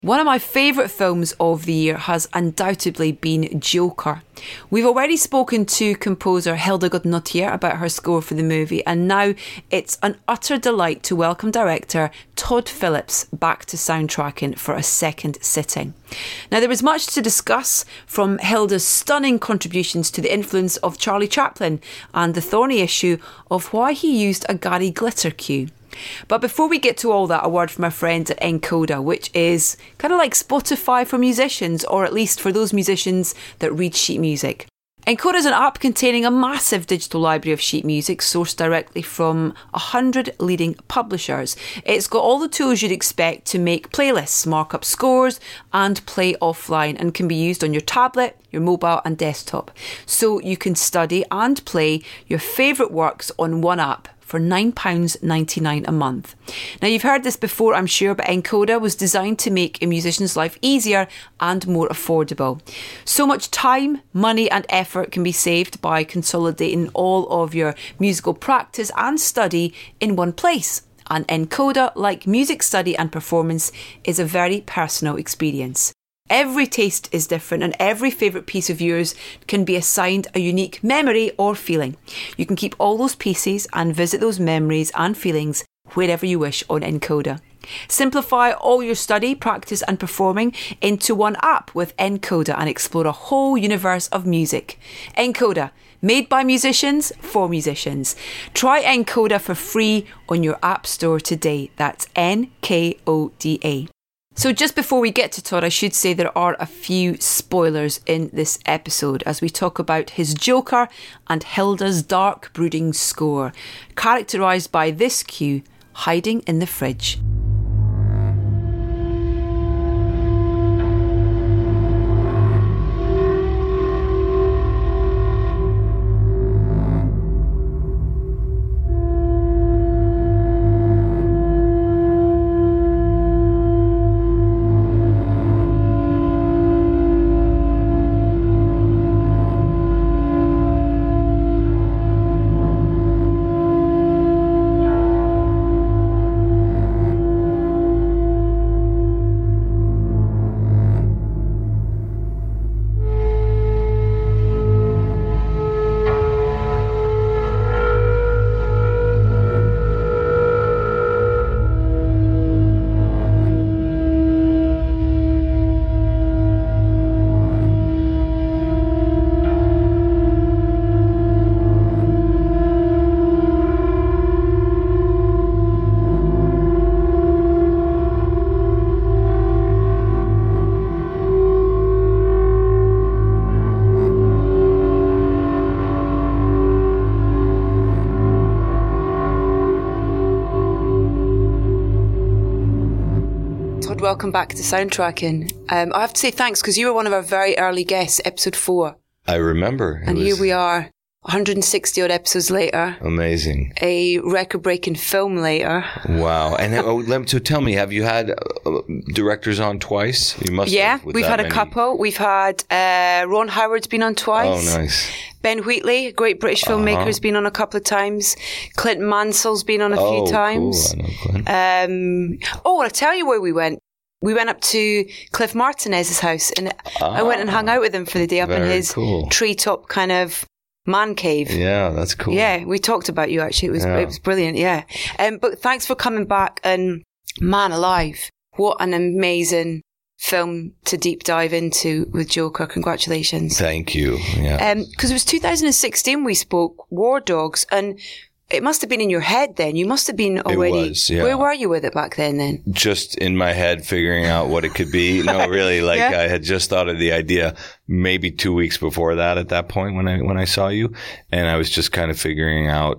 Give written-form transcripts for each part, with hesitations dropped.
One of my favourite films of the year has undoubtedly been Joker. We've already spoken to composer Hilda Goodnotier about her score for the movie, and now it's an utter delight to welcome director Todd Phillips back to Soundtracking for a second sitting. Now, there was much to discuss, from Hilda's stunning contributions to the influence of Charlie Chaplin and the thorny issue of why he used a Gary Glitter cue. But before we get to all that, a word from our friends at Encoder, which is kind of like Spotify for musicians, or at least for those musicians that read sheet music. Encoder is an app containing a massive digital library of sheet music sourced directly from 100 leading publishers. It's got all the tools you'd expect to make playlists, mark up scores and play offline, and can be used on your tablet, your mobile and desktop. So you can study and play your favourite works on one app for £9.99 a month. Now, you've heard this before, I'm sure, but Encoder was designed to make a musician's life easier and more affordable. So much time, money and effort can be saved by consolidating all of your musical practice and study in one place. And Encoder, like music study and performance, is a very personal experience. Every taste is different, and every favourite piece of yours can be assigned a unique memory or feeling. You can keep all those pieces and visit those memories and feelings wherever you wish on Encoder. Simplify all your study, practice and performing into one app with Encoder and explore a whole universe of music. Encoder, made by musicians for musicians. Try Encoder for free on your app store today. That's Nkoda. So just before we get to Todd, I should say there are a few spoilers in this episode as we talk about his Joker and Hilda's dark brooding score, characterised by this cue, hiding in the fridge. Welcome back to Soundtracking. I have to say thanks because you were one of our very early guests, episode 4. I remember. And here we are, 160 odd episodes later. Amazing. A record-breaking film later. Wow. And so tell me, have you had directors on twice? You must. Yeah, have, we've had a couple. We've had Ron Howard's been on twice. Oh, nice. Ben Wheatley, a great British filmmaker, has been on a couple of times. Clint Mansell's been on a few times. Cool. I know Clint. I'll tell you where we went. We went up to Cliff Martinez's house, and I went and hung out with him for the day up in his treetop kind of man cave. Yeah, that's cool. Yeah, we talked about you actually. It was brilliant. Yeah, but thanks for coming back. And man alive, what an amazing film to deep dive into with Joker. Congratulations. Thank you. Yeah. Because it was 2016 we spoke, War Dogs, and it must have been in your head then. You must have been already... It was, yeah. Where were you with it back then? Just in my head, figuring out what it could be. No, really, I had just thought of the idea maybe 2 weeks before that at that point when I saw you. And I was just kind of figuring out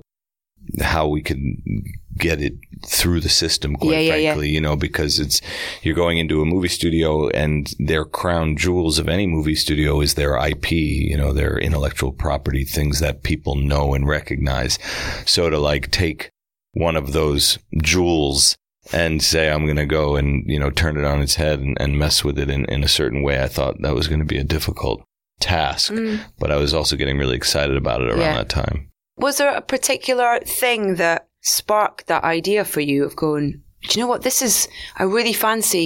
how we could get it through the system, quite frankly, because you're going into a movie studio and their crown jewels of any movie studio is their IP, their intellectual property, things that people know and recognize. So to take one of those jewels and say, I'm going to go and, turn it on its head and mess with it in a certain way, I thought that was going to be a difficult task, but I was also getting really excited about it around that time. Was there a particular thing that sparked that idea for you of going, do you know what, I really fancy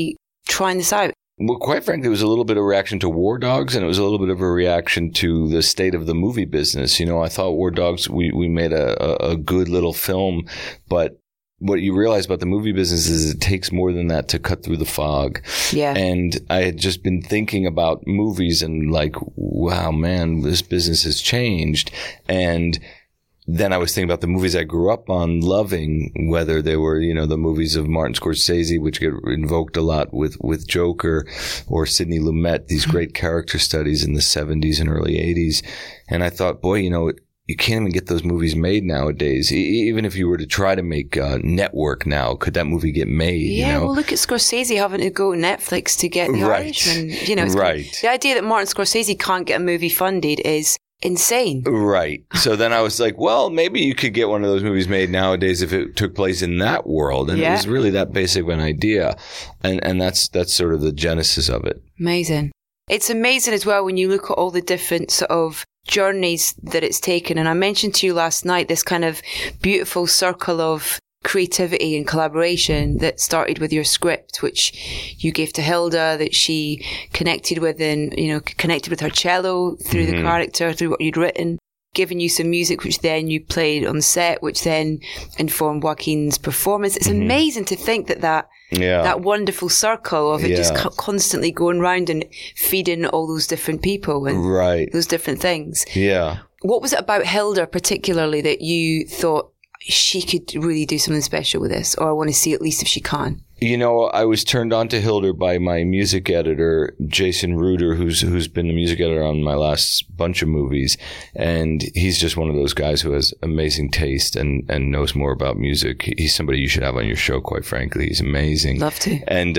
trying this out? Well, quite frankly, it was a little bit of a reaction to War Dogs, and it was a little bit of a reaction to the state of the movie business. I thought War Dogs, we made a good little film, but what you realize about the movie business is it takes more than that to cut through the fog. Yeah. And I had just been thinking about movies and like, wow, man, this business has changed. And then I was thinking about the movies I grew up on loving, whether they were, the movies of Martin Scorsese, which get invoked a lot with Joker, or Sidney Lumet, these great character studies in the 70s and early 80s. And I thought, boy, you can't even get those movies made nowadays. Even if you were to try to make Network now, could that movie get made? Yeah, well, look at Scorsese having to go to Netflix to get The Irishman. The idea that Martin Scorsese can't get a movie funded is insane. Right. So then I was like, well, maybe you could get one of those movies made nowadays if it took place in that world. And it was really that basic of an idea. And that's sort of the genesis of it. Amazing. It's amazing as well when you look at all the different sort of journeys that it's taken. And I mentioned to you last night this kind of beautiful circle of creativity and collaboration that started with your script, which you gave to Hilda, that she connected with connected with her cello through the character, through what you'd written, given you some music, which then you played on set, which then informed Joaquin's performance. It's amazing to think that wonderful circle of it just constantly going round and feeding all those different people and those different things. Yeah. What was it about Hilda particularly that you thought she could really do something special with this, or I want to see at least if she can? I was turned on to Hilda by my music editor, Jason Ruder, who's been the music editor on my last bunch of movies. And he's just one of those guys who has amazing taste and knows more about music. He's somebody you should have on your show, quite frankly. He's amazing. Love to. And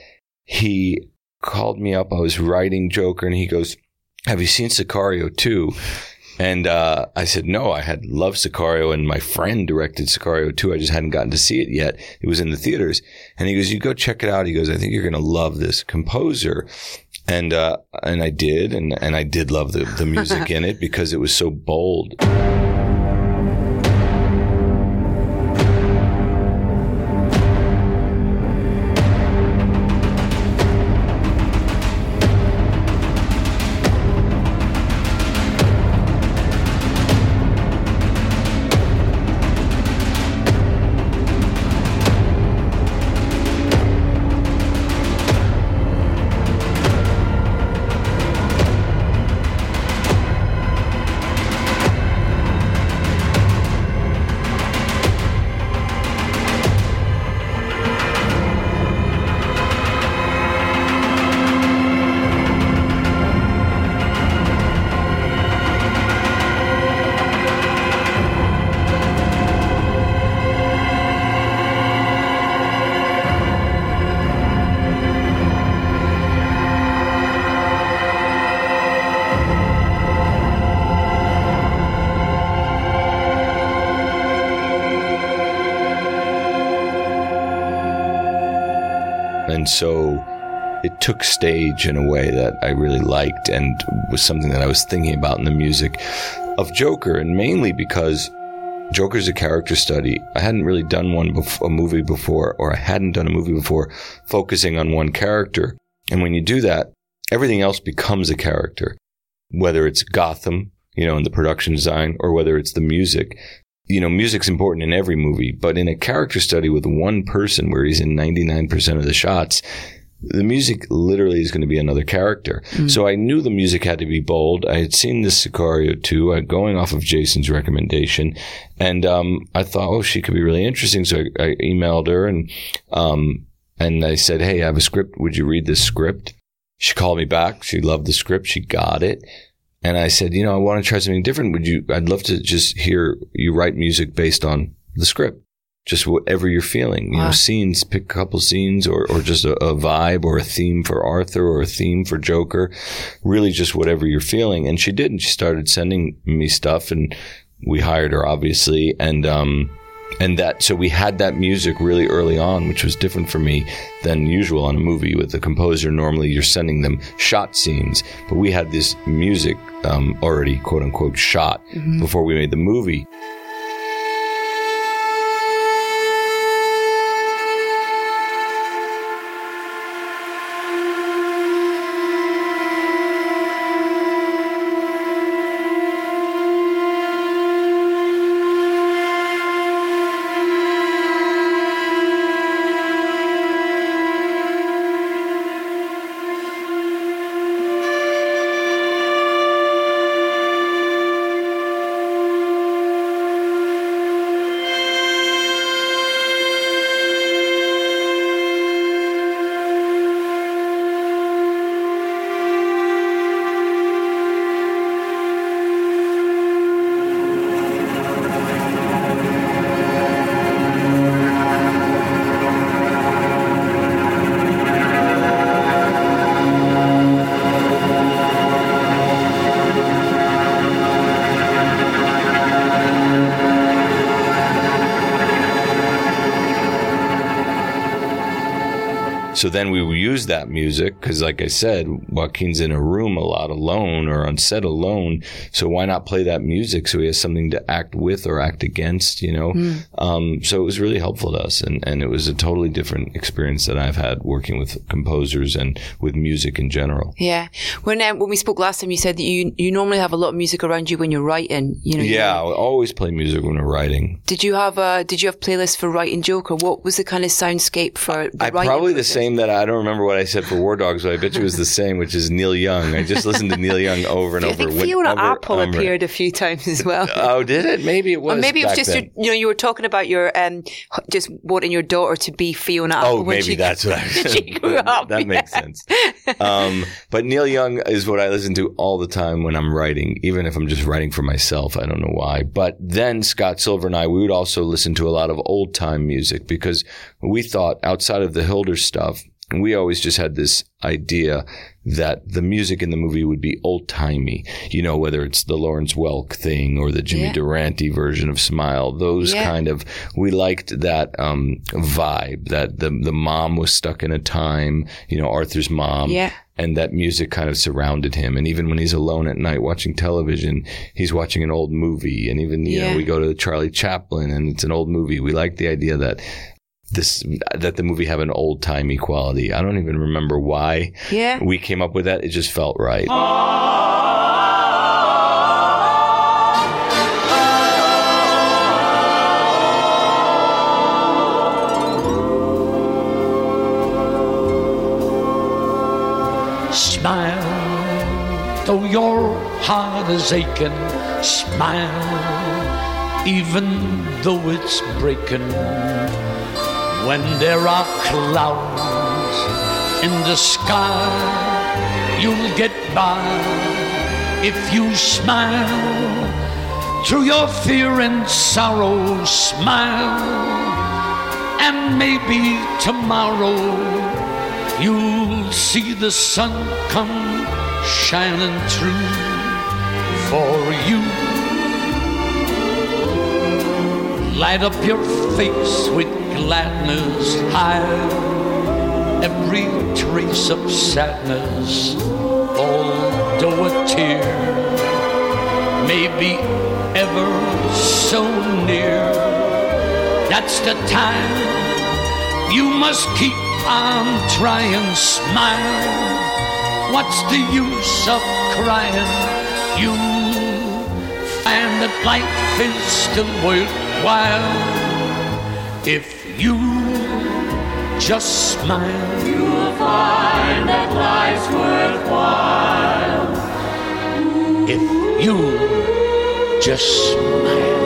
he called me up. I was writing Joker, and he goes, "Have you seen Sicario 2?" And I said, no, I had loved Sicario, and my friend directed Sicario 2. I just hadn't gotten to see it yet. It was in the theaters. And he goes, you go check it out. He goes, I think you're going to love this composer. And I did. And I did love the music in it because it was so bold. And so it took stage in a way that I really liked and was something that I was thinking about in the music of Joker, and mainly because Joker's a character study. I hadn't really done a movie before, or I hadn't done a movie before focusing on one character. And when you do that, everything else becomes a character, whether it's Gotham, in the production design, or whether it's the music. Music's important in every movie, but in a character study with one person where he's in 99% of the shots, the music literally is going to be another character. Mm. So I knew the music had to be bold. I had seen this Sicario 2, going off of Jason's recommendation, and I thought, she could be really interesting. So I emailed her and I said, hey, I have a script. Would you read this script? She called me back. She loved the script. She got it. And I said, I want to try something different. I'd love to just hear you write music based on the script. Just whatever you're feeling, scenes, pick a couple scenes or just a vibe or a theme for Arthur or a theme for Joker, really just whatever you're feeling. And she did. And she started sending me stuff, and we hired her, obviously. So we had that music really early on, which was different for me than usual on a movie. With a composer, normally you're sending them shot scenes, but we had this music already, quote unquote, shot before we made the movie. So then we use that music because, like I said, Joaquin's in a room a lot alone or on set alone. So why not play that music so he has something to act with or act against, you know? So it was really helpful to us. And it was a totally different experience that I've had working with composers and with music in general. Yeah. When we spoke last time, you said that you normally have a lot of music around you when you're writing. You know. Yeah, I always play music when I'm writing. Did you have playlists for writing Joker? What was the kind of soundscape for the writing probably process? The same that I don't remember what I said for War Dogs, but I bet you it was the same, which is Neil Young. I just listened to Neil Young over and over. I think Fiona Apple appeared a few times as well. Oh, did it? Maybe it was. Or maybe it was just you were talking about your just wanting your daughter to be Fiona Apple. Oh, maybe that's what I was. She grew up. That makes sense. But Neil Young is what I listen to all the time when I'm writing, even if I'm just writing for myself. I don't know why. But then Scott Silver and I, we would also listen to a lot of old time music because we thought outside of the Hilder stuff, we always just had this idea that the music in the movie would be old-timey, you know, whether it's the Lawrence Welk thing or the Jimmy Durante version of Smile, those kind of, we liked that vibe, that the mom was stuck in a time, you know, Arthur's mom. Yeah. And that music kind of surrounded him. And even when he's alone at night watching television, he's watching an old movie. And even, you know, we go to Charlie Chaplin and it's an old movie. We like the idea that the movie have an old-timey quality. I don't even remember why we came up with that. It just felt right. Smile, though your heart is aching. Smile, even though it's breaking. When there are clouds in the sky, you'll get by if you smile. Through your fear and sorrow, smile, and maybe tomorrow you'll see the sun come shining through for you. Light up your face with gladness, hide every trace of sadness. Although a tear may be ever so near, that's the time you must keep on trying. Smile, what's the use of crying? You'll find that life is still worthwhile if you just smile. You'll find that life's worthwhile if you just smile.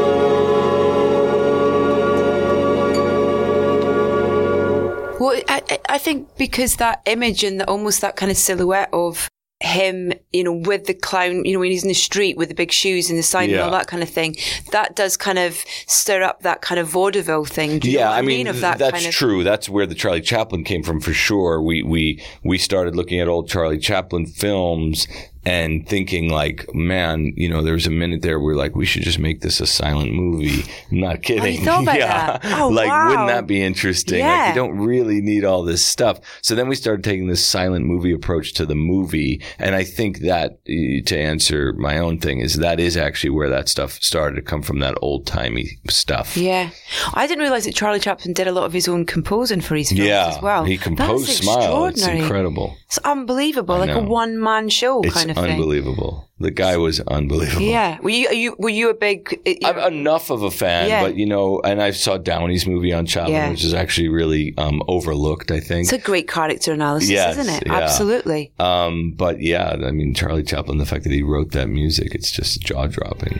Well, I think because that image and almost that kind of silhouette of him, you know, with the clown, you know, when he's in the street with the big shoes and the sign and all that kind of thing, that does kind of stir up that kind of vaudeville thing. Do you know what I mean? Of that that's kind of... true. That's where the Charlie Chaplin came from for sure. We started looking at old Charlie Chaplin films and thinking like, man, you know, there was a minute there where like, we should just make this a silent movie. I'm not kidding. Oh, you thought about that? Oh, like, wow. Wouldn't that be interesting? Yeah. Like, you don't really need all this stuff. So then we started taking this silent movie approach to the movie. And I think that, to answer my own thing, is that is actually where that stuff started to come from, that old timey stuff. Yeah. I didn't realize that Charlie Chaplin did a lot of his own composing for his films as well. He composed Smile. It's incredible. It's unbelievable. Like a one-man show kind of thing. It's unbelievable. The guy was unbelievable. Yeah. Were you a big... I'm enough of a fan, but, you know, and I saw Downey's movie on Chaplin, which is actually really overlooked, I think. It's a great character analysis, isn't it? Yeah. Absolutely. But yeah, I mean, Charlie Chaplin, the fact that he wrote that music, it's just jaw-dropping.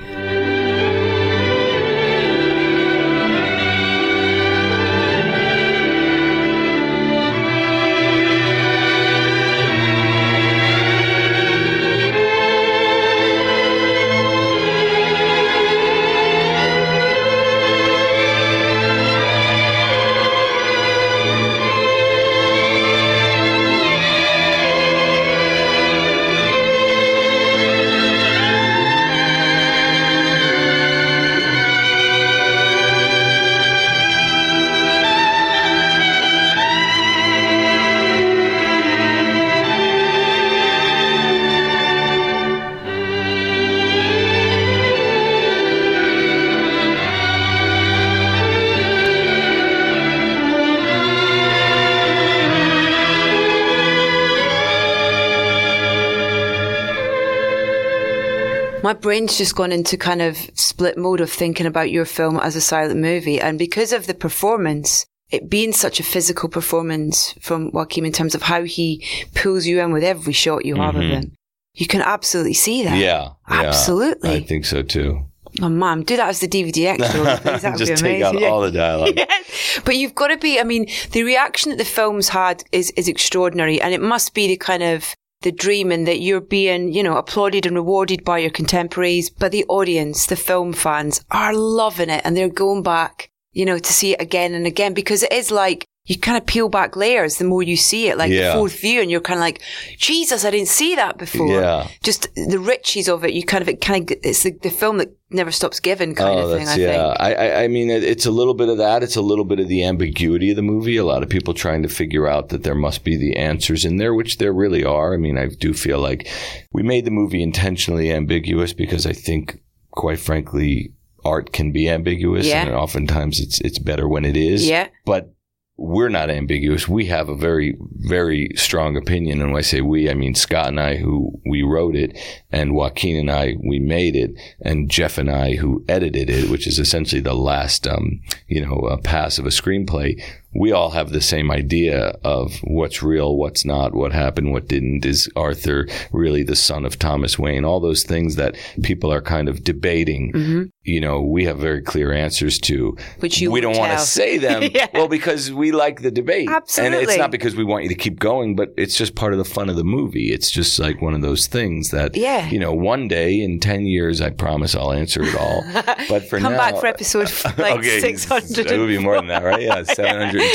My brain's just gone into kind of split mode of thinking about your film as a silent movie. And because of the performance, it being such a physical performance from Joaquin in terms of how he pulls you in with every shot you have of him, you can absolutely see that. Yeah. Absolutely. I think so too. Oh, man, do that as the DVD extra. Please. That would Just be take amazing. out all the dialogue. Yeah. But you've got to be, I mean, the reaction that the film's had is extraordinary. And it must be the kind of the dream and that you're being, you know, applauded and rewarded by your contemporaries. But the audience, the film fans are loving it. And they're going back, you know, to see it again and again, because it is like, you kind of peel back layers the more you see it, like the fourth view, and you're kind of like, Jesus, I didn't see that before. Yeah. Just the riches of it, it's the film that never stops giving kind of thing, I think. I mean, it's a little bit of that. It's a little bit of the ambiguity of the movie. A lot of people trying to figure out that there must be the answers in there, which there really are. I mean, I do feel like we made the movie intentionally ambiguous because I think, quite frankly, art can be ambiguous, and oftentimes it's better when it is. Yeah. But we're not ambiguous. We have a very, very strong opinion. And when I say we, I mean Scott and I, who we wrote it, and Joaquin and I, we made it, and Jeff and I, who edited it, which is essentially the last, pass of a screenplay. We all have the same idea of what's real, what's not, what happened, what didn't. Is Arthur really the son of Thomas Wayne? All those things that people are kind of debating, you know, we have very clear answers to. Which you we don't want to say them. Well, because we like the debate. Absolutely. And it's not because we want you to keep going, but it's just part of the fun of the movie. It's just like one of those things that, you know, one day in 10 years, I promise I'll answer it all. But for Come now. back for episode 600. It would be more than that, right? Yeah, 712.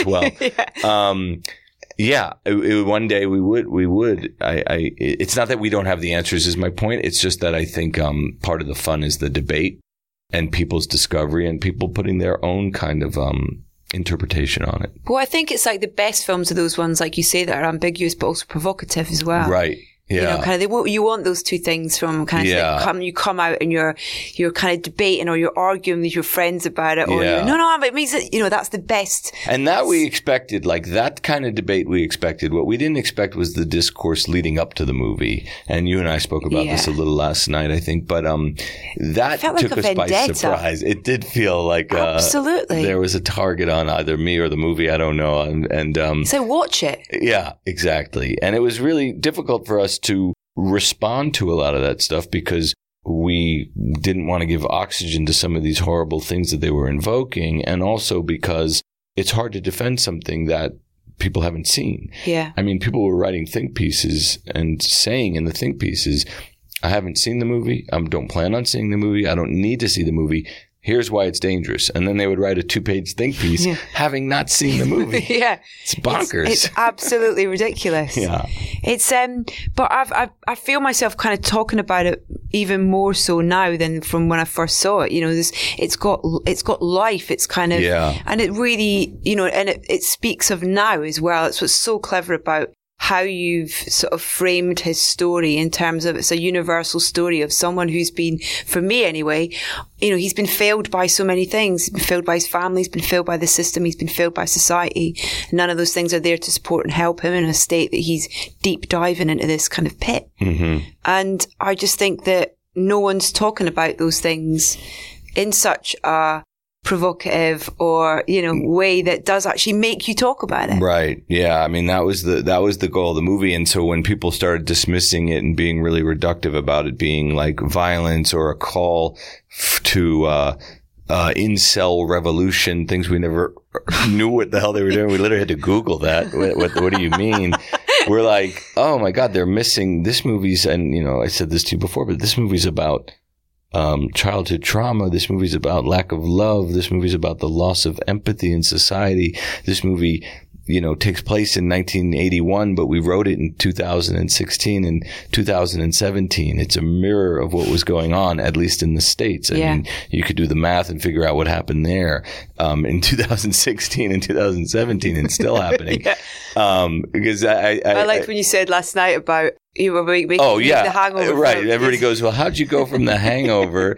One day we would. It's not that we don't have the answers is my point. It's just that I think part of the fun is the debate and people's discovery and people putting their own kind of interpretation on it. Well, I think it's like the best films are those ones, like you say, that are ambiguous but also provocative as well. Right. Yeah. You know, kind of, you want those two things from kind of, you come out and you're kind of debating or you're arguing with your friends about it, or you're, no, it means that, you know, that's the best. And that we expected, like that kind of debate we expected. What we didn't expect was the discourse leading up to the movie. And you and I spoke about this a little last night, I think, but that took us by surprise. It did feel like absolutely there was a target on either me or the movie, I don't know. And so watch it. Yeah, exactly. And it was really difficult for us to respond to a lot of that stuff because we didn't want to give oxygen to some of these horrible things that they were invoking, and also because it's hard to defend something that people haven't seen. Yeah. I mean, people were writing think pieces and saying in the think pieces, I haven't seen the movie. I don't plan on seeing the movie. I don't need to see the movie. Here's why it's dangerous. And then they would write a 2-page think piece having not seen the movie. It's bonkers. It's absolutely ridiculous. It's, but I feel myself kind of talking about it even more so now than from when I first saw it. You know, it's got life. It's kind of, and it really, you know, and it speaks of now as well. It's what's so clever about how you've sort of framed his story in terms of it's a universal story of someone who's been, for me anyway, you know, he's been failed by so many things. He's been failed by his family, he's been failed by the system, he's been failed by society. None of those things are there to support and help him in a state that he's deep diving into this kind of pit. And I just think that no one's talking about those things in such a provocative or, you know, way that does actually make you talk about it. Right. Yeah. I mean, that was the goal of the movie. And so when people started dismissing it and being really reductive about it being like violence or a call to incel revolution, things we never knew what the hell they were doing. We literally had to Google that. What do you mean? We're like, oh my God, they're missing this movie's, and you know, I said this to you before, but this movie's about childhood trauma. This movie's about lack of love. This movie's about the loss of empathy in society. This movie, you know, takes place in 1981, but we wrote it in 2016 and 2017. It's a mirror of what was going on, at least in the States. I mean, you could do the math and figure out what happened there in 2016 and 2017 and still happening. Because I liked when you said last night about you were making The Hangover right. film. Everybody goes, well, how'd you go from The Hangover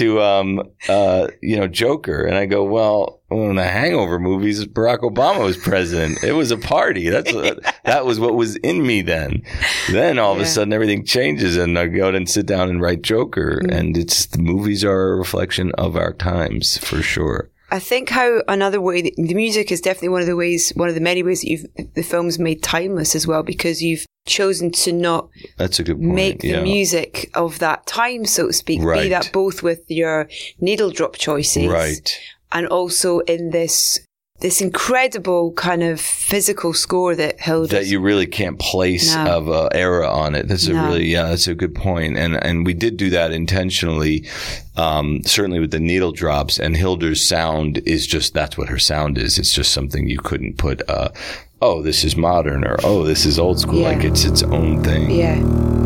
to Joker? And I go, well, in the Hangover movies, Barack Obama was president. It was a party. That was what was in me then. Then all of a sudden everything changes, and I go out and sit down and write Joker. And the movies are a reflection of our times for sure. I think how another way, the music is definitely one of the many ways that the film's made timeless as well, because you've chosen to not That's a good point. make the music of that time, so to speak. Right. Be that both with your needle drop choices. Right. And also in this incredible kind of physical score that Hilda. That you really can't place of an era on it. That's that's a good point. And we did do that intentionally, certainly with the needle drops, and Hilda's sound is just, that's what her sound is. It's just something you couldn't put, oh, this is modern, or oh, this is old school. Like it's its own thing. Yeah.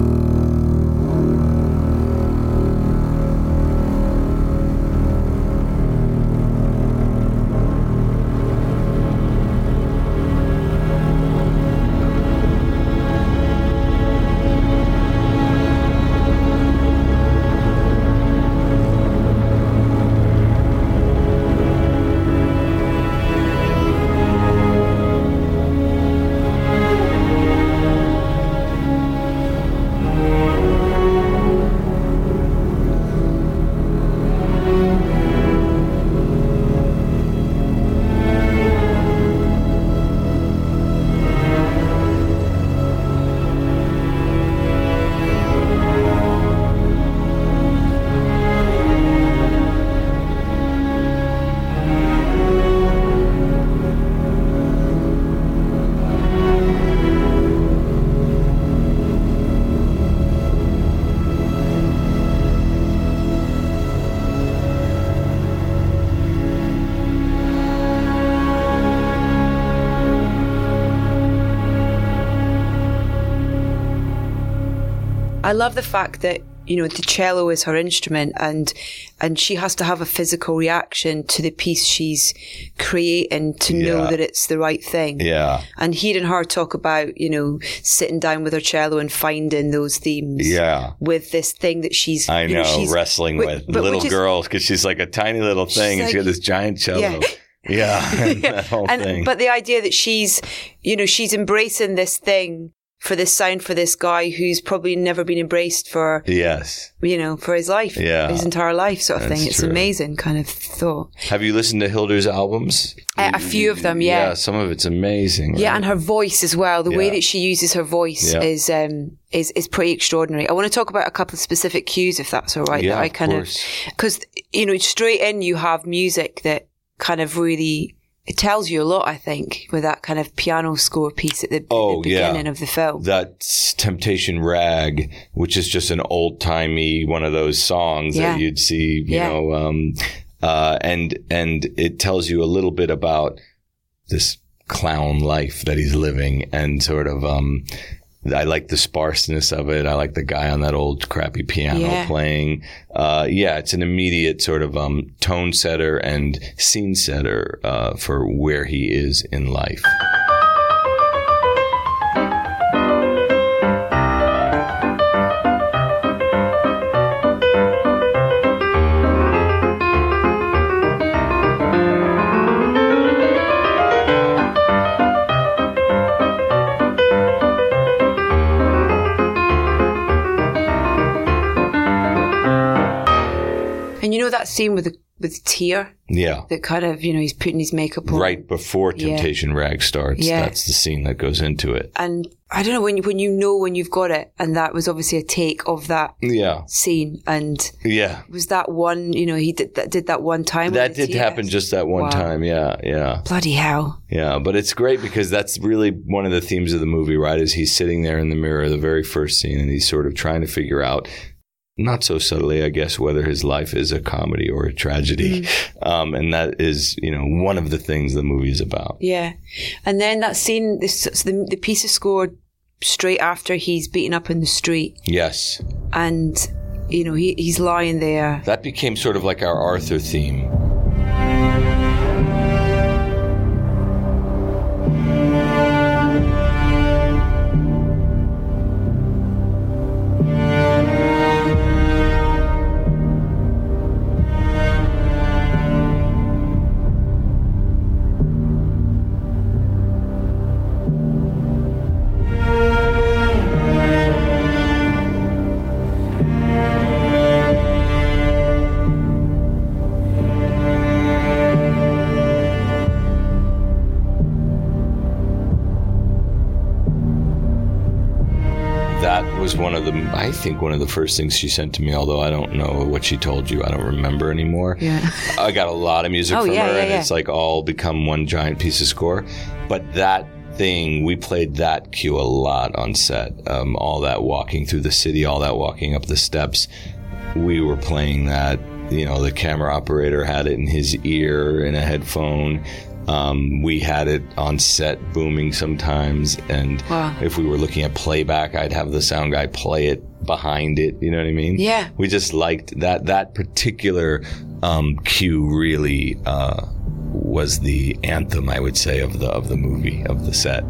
I love the fact that, the cello is her instrument, and she has to have a physical reaction to the piece she's creating to know that it's the right thing. Yeah. And hearing her talk about, sitting down with her cello and finding those themes. Yeah. With this thing that she's, she's wrestling with little girls, because she's like a tiny little thing, and she got this giant cello. Yeah. Yeah. That whole thing. But the idea that she's embracing this thing for this sound, for this guy who's probably never been embraced for, for his life, his entire life sort of thing. It's true. Amazing kind of thought. Have you listened to Hilda's albums? A few of them, yeah. Yeah, some of it's amazing. Right? Yeah, and her voice as well. The way that she uses her voice is pretty extraordinary. I want to talk about a couple of specific cues, if that's all right. Yeah, that I kind of, because, straight in you have music that kind of really, it tells you a lot, I think, with that kind of piano score piece at the beginning of the film. That's Temptation Rag, which is just an old-timey one of those songs that you'd see, and it tells you a little bit about this clown life that he's living, and sort of I like the sparseness of it. I like the guy on that old crappy piano playing. It's an immediate sort of tone setter and scene setter for where he is in life. That scene with Tear? Yeah. That kind of, he's putting his makeup on. Right before Temptation Rag starts. Yeah. That's the scene that goes into it. And I don't know, when when you've got it, and that was obviously a take of that scene. And was that one, he did that one time? That did happen just that one time, yeah. Bloody hell. Yeah, but it's great because that's really one of the themes of the movie, right? Is he's sitting there in the mirror, the very first scene, and he's sort of trying to figure out, not so subtly, I guess, whether his life is a comedy or a tragedy. And that is, one of the things the movie is about. Yeah. And then that scene, the piece is scored straight after he's beaten up in the street. Yes. And, he's lying there. That became sort of like our Arthur theme. that was one of the first things she sent to me, although I don't know what she told you. I don't remember anymore. Yeah. I got a lot of music from her, and it's like all become one giant piece of score. But that thing, we played that cue a lot on set. All that walking through the city, all that walking up the steps, we were playing that. You know, the camera operator had it in his ear in a headphone. We had it on set booming sometimes, and if we were looking at playback, I'd have the sound guy play it behind it. You know what I mean? Yeah. We just liked that particular cue. Really was the anthem, I would say, of the movie, of the set.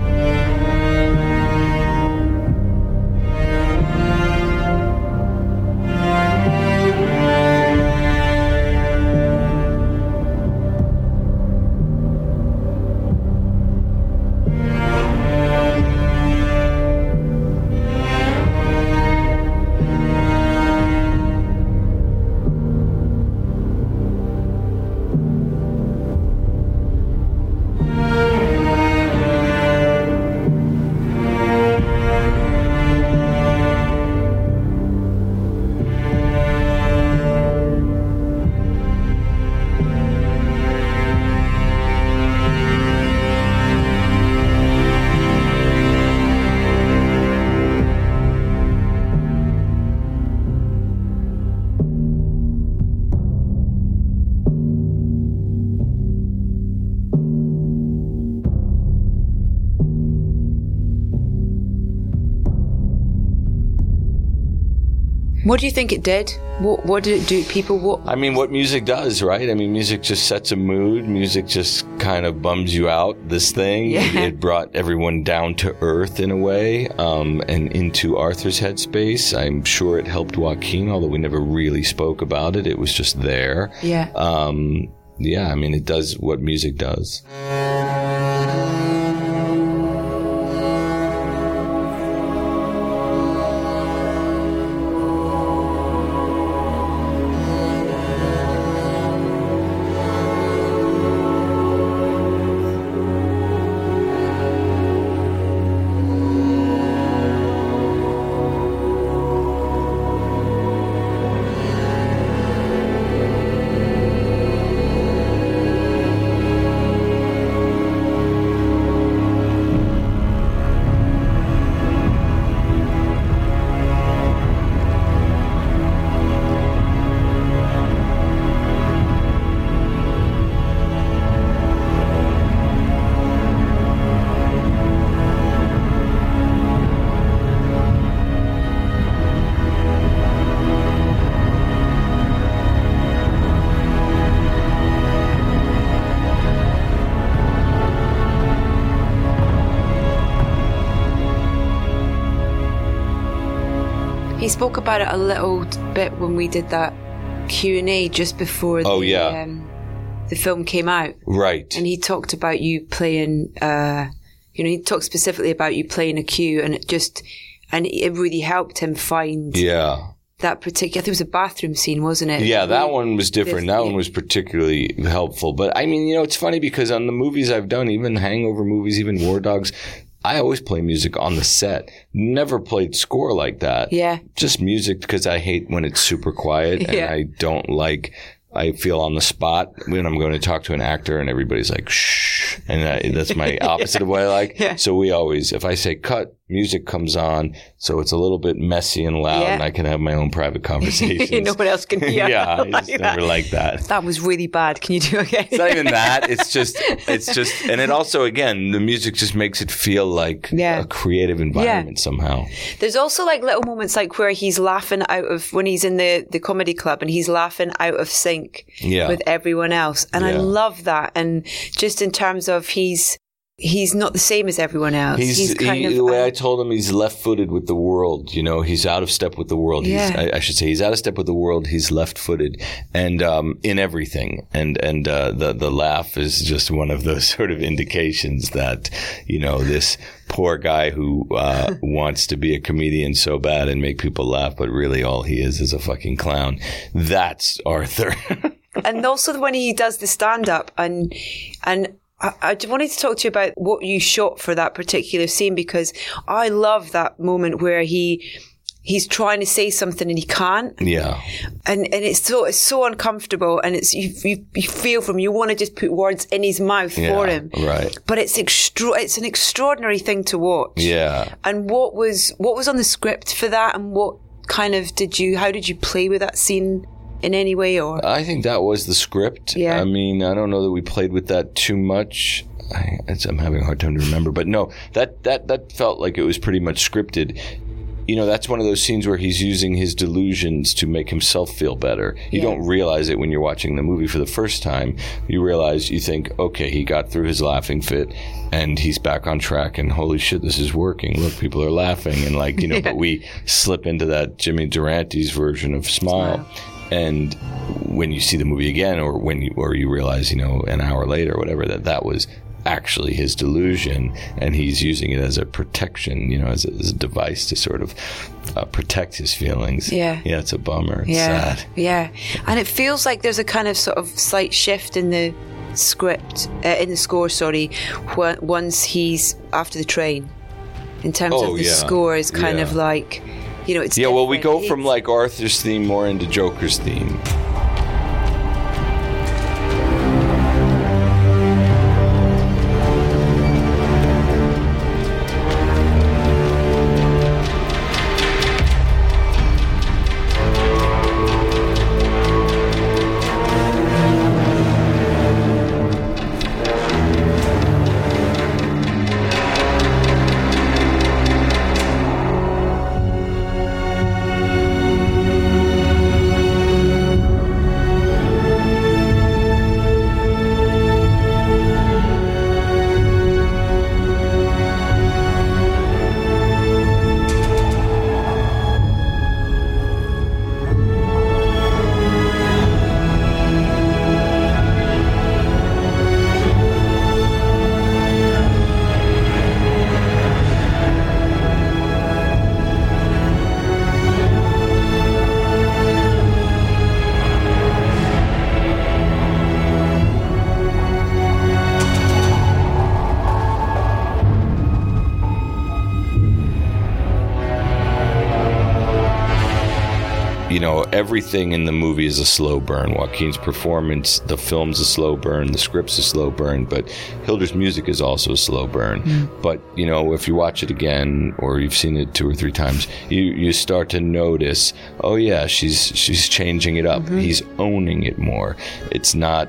What do you think it did? What did it do to people? I mean, what music does, right? I mean, music just sets a mood. Music just kind of bums you out, this thing. Yeah. It brought everyone down to earth in a way, and into Arthur's headspace. I'm sure it helped Joaquin, although we never really spoke about it. It was just there. Yeah. Yeah, I mean, it does what music does. He spoke about it a little bit when we did that Q&A just before the film came out. Right. And he talked about you playing, he talked specifically about you playing a cue, and it really helped him find that particular, I think it was a bathroom scene, wasn't it? Yeah, that one was different. That one was particularly helpful. But I mean, it's funny because on the movies I've done, even Hangover movies, even War Dogs, I always play music on the set. Never played score like that. Yeah. Just music because I hate when it's super quiet and I don't like, I feel on the spot when I'm going to talk to an actor and everybody's like, shh. And that's my opposite of what I like. Yeah. So we always, if I say cut, music comes on. So it's a little bit messy and loud and I can have my own private conversations. No one else can hear. Yeah, I just never like that. That was really bad. Can you do it again? It's not even that. It's just, and it also, again, the music just makes it feel like a creative environment somehow. There's also like little moments like where he's laughing when he's in the comedy club and he's laughing out of sync with everyone else. And I love that. And just in terms of he's not the same as everyone else. The way I told him, he's left-footed with the world. He's out of step with the world. I should say he's out of step with the world. He's left-footed, and in everything. And the laugh is just one of those sort of indications that this poor guy who wants to be a comedian so bad and make people laugh, but really all he is a fucking clown. That's Arthur. And also when he does the stand-up and I wanted to talk to you about what you shot for that particular scene, because I love that moment where he's trying to say something and he can't. Yeah. And it's so uncomfortable, and it's you feel from you want to just put words in his mouth for him. Right. But it's an extraordinary thing to watch. Yeah. And what was on the script for that, and what kind of how did you play with that scene in any way? Or I think that was the script. Yeah. I mean, I don't know that we played with that too much. I'm having a hard time to remember, but no, that felt like it was pretty much scripted. You know, that's one of those scenes where he's using his delusions to make himself feel better. You don't realize it when you're watching the movie for the first time. You think, okay, he got through his laughing fit and he's back on track, and holy shit, this is working. Look, people are laughing. And but we slip into that Jimmy Durante's version of Smile. And when you see the movie again, or you realize, an hour later or whatever, that was actually his delusion, and he's using it as a protection, as a device to sort of protect his feelings. Yeah, it's a bummer. It's sad. Yeah, and it feels like there's a kind of sort of slight shift in the script, in the score. Sorry, once he's after the train, in terms of the score is kind of like, it's well, we go from like Arthur's theme more into Joker's theme. Everything in the movie is a slow burn. Joaquin's performance, the film's a slow burn, the script's a slow burn, but Hilder's music is also a slow burn. But, if you watch it again, or you've seen it 2 or 3 times, you start to notice, oh yeah, she's changing it up. He's owning it more. It's not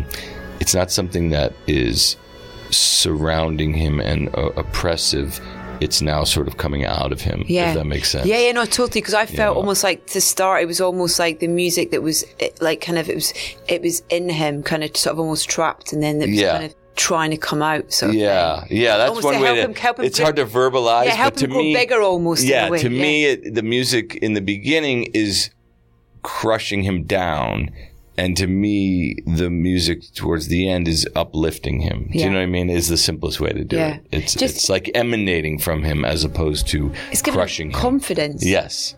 something that is surrounding him and oppressive. It's now sort of coming out of him, if that makes sense. Yeah, no, totally. Because I felt almost like to start, it was almost like the music that was like kind of, it was in him, kind of sort of almost trapped, and then it was kind of trying to come out. Sort of thing. That's almost one way to. It's hard to verbalize, help but to him go me, bigger almost. Yeah, in a way. to me, the music in the beginning is crushing him down. And to me, the music towards the end is uplifting him. Do you know what I mean? Is the simplest way to do it. It's like emanating from him as opposed to crushing him. Confidence. Yes.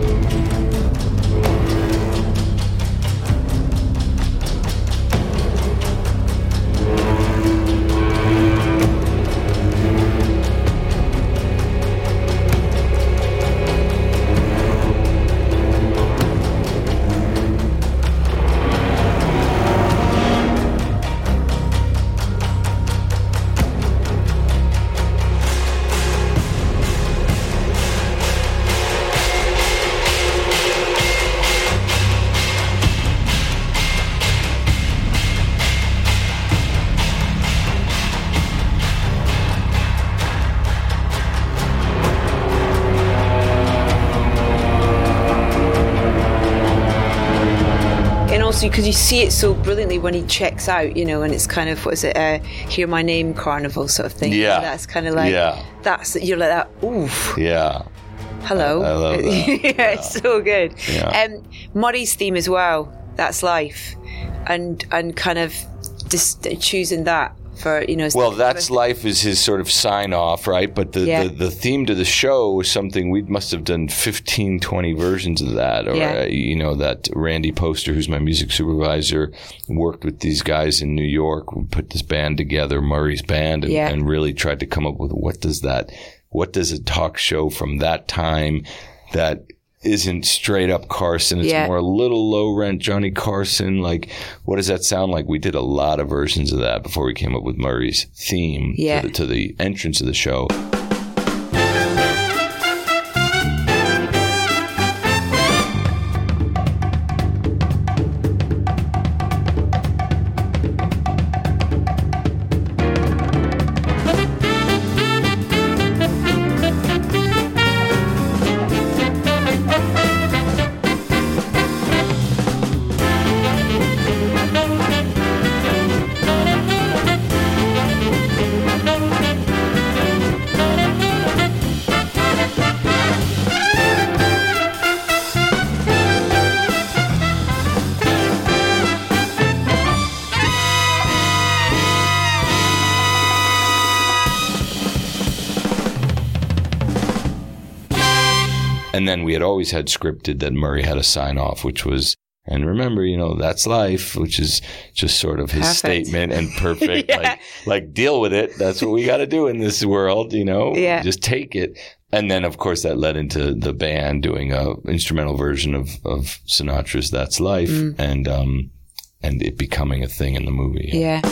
Because you see it so brilliantly when he checks out, and it's kind of, what is it, Hear My Name Carnival sort of thing. Yeah. That's kind of like, you're like that, oof. Yeah. Hello. I love that. It's so good. Yeah. Murray's theme as well, That's Life. And kind of just choosing that. for, you know. Well, That's Life is his sort of sign off, right? But the theme to the show was something we must have done 15, 20 versions of that. Or, you know, that Randy Poster, who's my music supervisor, worked with these guys in New York. We put this band together, Murray's Band, and really tried to come up with what does a talk show from that time that isn't straight up Carson. It's more a little low rent Johnny Carson. Like, what does that sound like? We did a lot of versions of that before we came up with Murray's theme to the entrance of the show. And then we had always had scripted that Murray had a sign off, which was, and remember, you know, that's life, which is just sort of his statement and perfect. like deal with it. That's what we got to do in this world, you know, just take it. And then, of course, that led into the band doing a instrumental version of Sinatra's That's Life and it becoming a thing in the movie. Yeah.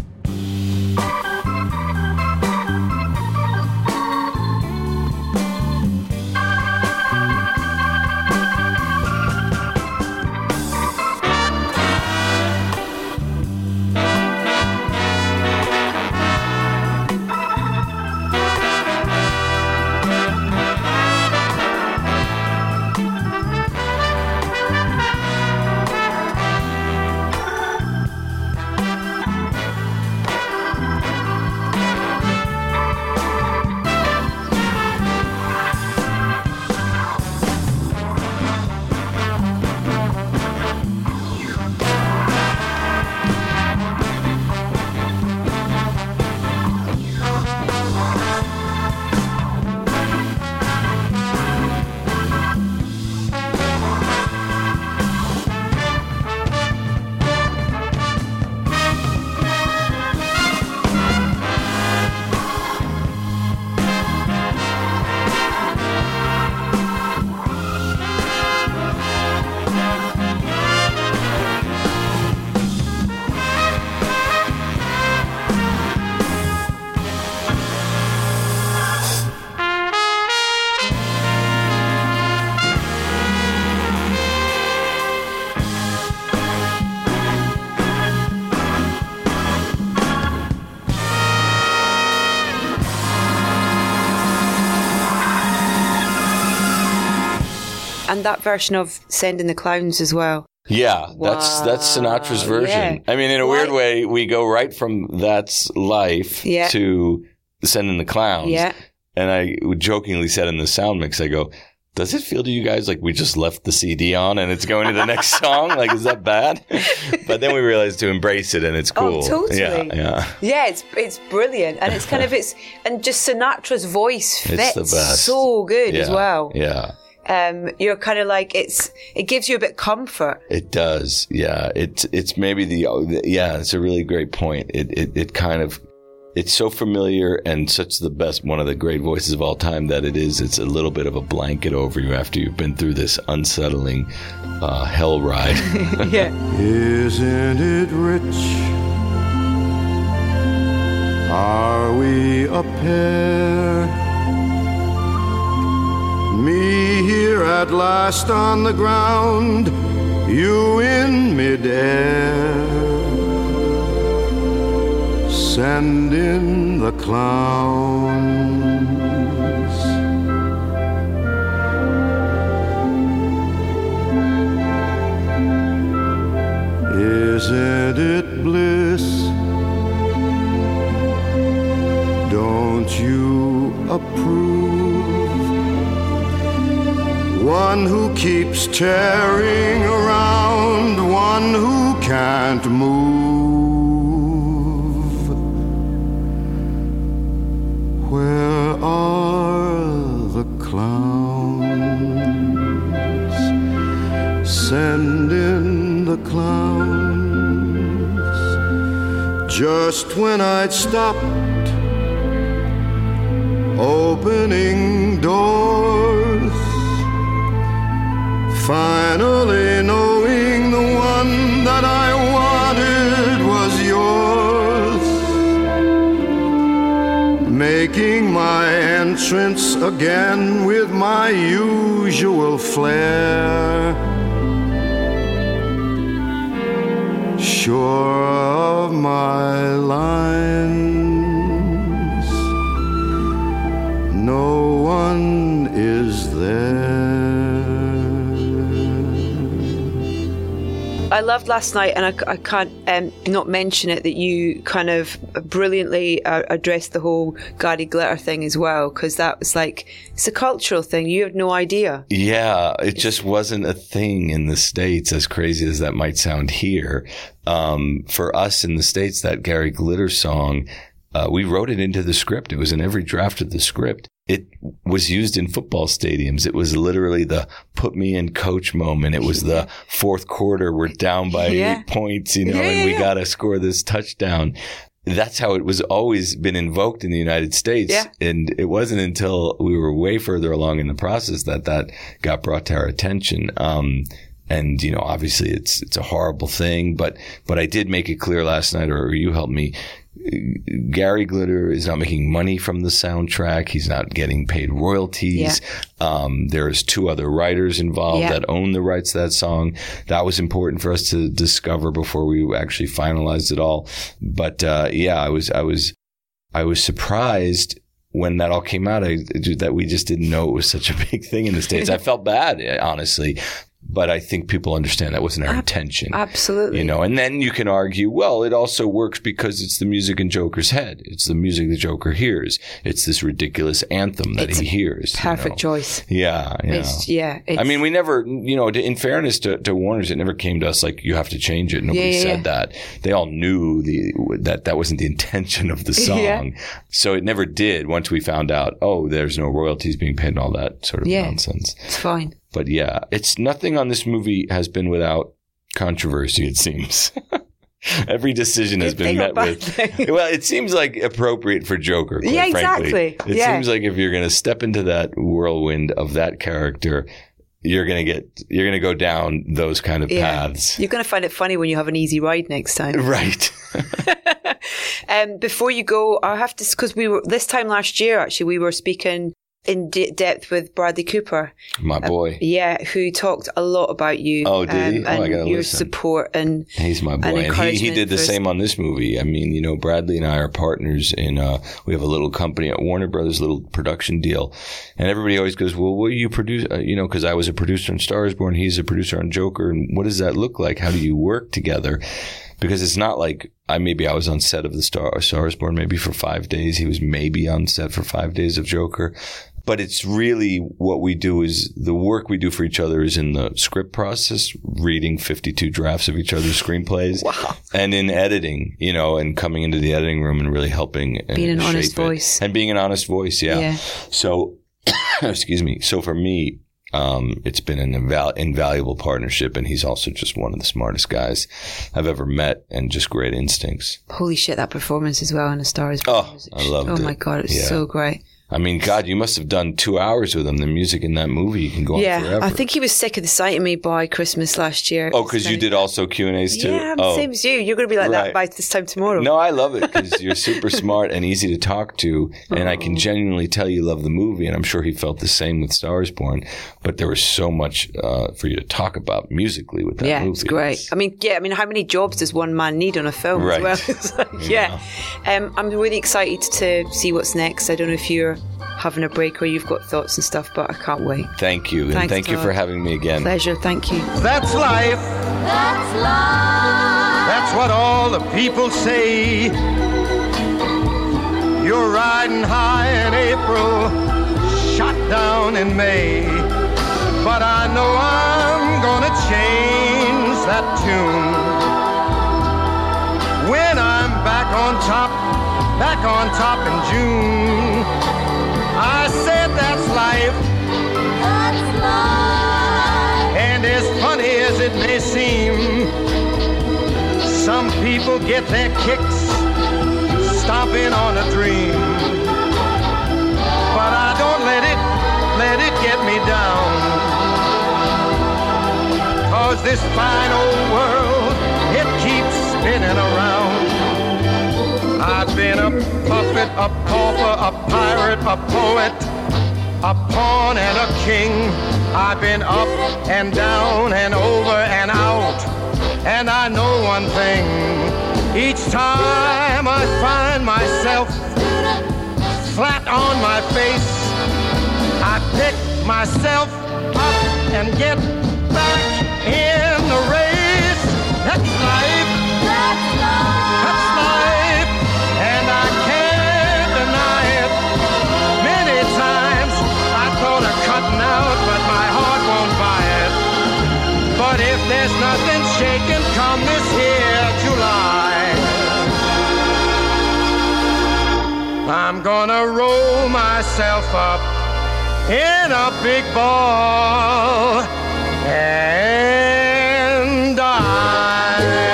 And that version of Sending the Clowns as well. Yeah, that's Sinatra's version. Yeah. I mean, in a weird way, we go right from That's Life to Sending the Clowns. Yeah. And I jokingly said in the sound mix, I go, does it feel to you guys like we just left the CD on and it's going to the next song? Like, is that bad? But then we realized to embrace it and it's cool. Oh, totally. Yeah. Yeah, it's brilliant. And it's kind of, and just Sinatra's voice fits so good as well. Yeah. You're kind of like, it gives you a bit of comfort. It does. Yeah. It's maybe it's a really great point. It kind of, it's so familiar and one of the great voices of all time that it's a little bit of a blanket over you after you've been through this unsettling hell ride. Yeah. Isn't it rich? Are we a pair? Me here at last on the ground, you in midair. Send in the clowns. Isn't it bliss? Don't you approve? One who keeps tearing around, one who can't move. clowns. Send in the clowns. Just when I'd stopped opening doors, finally knowing the one that I wanted was yours, making my entrance again with my usual flair, sure of my lines, no one is there. I loved last night, and I can't not mention it, that you kind of brilliantly addressed the whole Gary Glitter thing as well, because that was like, it's a cultural thing. You had no idea. Yeah, it just wasn't a thing in the States, as crazy as that might sound here. For us in the States, that Gary Glitter song, we wrote it into the script. It was in every draft of the script. It was used in football stadiums. It was literally the put me in coach moment. It was the fourth quarter. We're down by 8 points, and we got to score this touchdown. That's how it was always been invoked in the United States. Yeah. And it wasn't until we were way further along in the process that got brought to our attention. And, obviously it's a horrible thing, but I did make it clear last night, or you helped me. Gary Glitter is not making money from the soundtrack. He's not getting paid royalties. Yeah. There's 2 other writers involved that own the rights to that song. That was important for us to discover before we actually finalized it all. But, I was surprised when that all came out, that we just didn't know it was such a big thing in the States. I felt bad, honestly. But I think people understand that wasn't our intention. Absolutely. And then you can argue, well, it also works because it's the music in Joker's head. It's the music the Joker hears. It's this ridiculous anthem that he hears. Perfect choice. Yeah. I mean, we never, in fairness to Warner's, it never came to us like, you have to change it. Nobody said that. They all knew that wasn't the intention of the song. Yeah. So it never did once we found out, there's no royalties being paid and all that sort of nonsense. It's fine. But it's nothing on this movie has been without controversy, it seems. Every decision has been met with. Well, it seems like appropriate for Joker. Yeah, exactly. Frankly. It seems like if you're going to step into that whirlwind of that character, you're going to go down those kind of paths. You're going to find it funny when you have an easy ride next time. Right. Before you go, I have to, because this time last year, actually, we were speaking in depth with Bradley Cooper, my boy, who talked a lot about you. Oh, did he? And your support, and he's my boy. And he did the same on this movie. I mean, Bradley and I are partners in. We have a little company at Warner Brothers, little production deal, and everybody always goes, "Well, what do you produce?" Because I was a producer on Star is Born, he's a producer on Joker, and what does that look like? How do you work together? Because it's not like I was on set of the Star is Born maybe for 5 days. He was maybe on set for 5 days of Joker. But it's really what we do is the work we do for each other is in the script process, reading 52 drafts of each other's screenplays. Wow. And in editing, and coming into the editing room and really helping and being an honest voice. And being an honest voice, yeah. So, excuse me. So for me, it's been an invaluable partnership, and he's also just one of the smartest guys I've ever met, and just great instincts. Holy shit, that performance as well in A Star is Born. Oh, I loved it. Oh my God, it was so great. I mean, God, you must have done 2 hours with him. The music in that movie can go on forever. I think he was sick of the sight of me by Christmas last year. Oh, because you did also Q&As too? Yeah, same as you. You're going to be like that by this time tomorrow. No, I love it because you're super smart and easy to talk to. And I can genuinely tell you love the movie. And I'm sure he felt the same with Star is Born. But there was so much for you to talk about musically with that movie. Yeah, it's great. I mean, how many jobs does one man need on a film as well? It's like, I'm really excited to see what's next. I don't know if you're having a break or you've got thoughts and stuff, but I can't wait. Thank you. And thank you for having me again. Pleasure. Thank you. That's life. That's life. That's what all the people say. You're riding high in April, shot down in May. But I know I'm gonna change that tune when I'm back on top in June. I said that's life. it may seem. Some people get their kicks stomping on a dream, but I don't let it get me down. 'Cause this fine old world, it keeps spinning around. I've been a puppet, a pauper, a pirate, a poet, a pawn and a king. I've been up and down and over and out. And I know one thing, each time I find myself flat on my face, I pick myself up and get back in the race. That's life. That's life. That's life. And I can't deny it. Many times I thought of cutting out, but my heart won't buy it. But if there's nothing shaking come this here July, I'm gonna roll myself up in a big ball and die.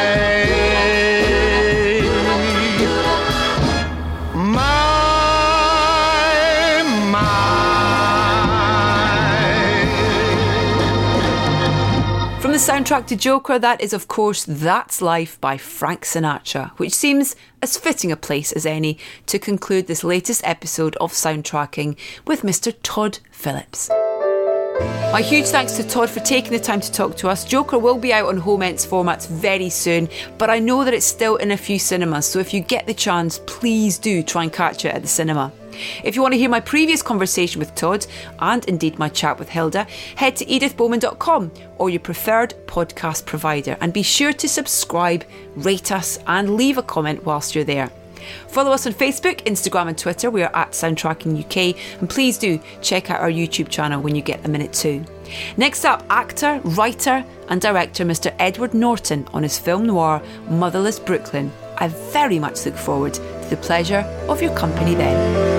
From the soundtrack to Joker, that is of course That's Life by Frank Sinatra, which seems as fitting a place as any to conclude this latest episode of Soundtracking with Mr. Todd Phillips. My huge thanks to Todd for taking the time to talk to us. Joker will be out on home ents formats very soon, but I know that it's still in a few cinemas, so if you get the chance, please do try and catch it at the cinema. If you want to hear my previous conversation with Todd, and indeed my chat with Hilda, head to edithbowman.com or your preferred podcast provider, and be sure to subscribe, rate us and leave a comment whilst you're there. Follow us on Facebook, Instagram and Twitter. We are at Soundtracking UK, and please do check out our YouTube channel when you get a minute too. Next up, actor, writer and director Mr. Edward Norton on his film noir Motherless Brooklyn. I very much look forward to the pleasure of your company then.